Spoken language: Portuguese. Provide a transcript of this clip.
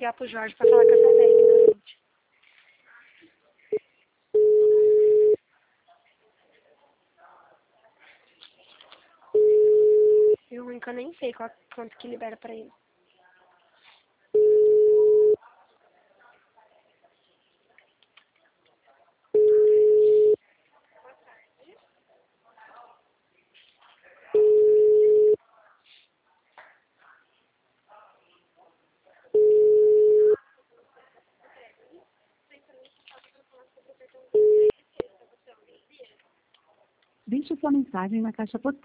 ligar pro Jorge pra falar com essa velha, né, gente? E o ruim que eu nem sei quanto que libera pra ele. Deixe sua mensagem na caixa postal.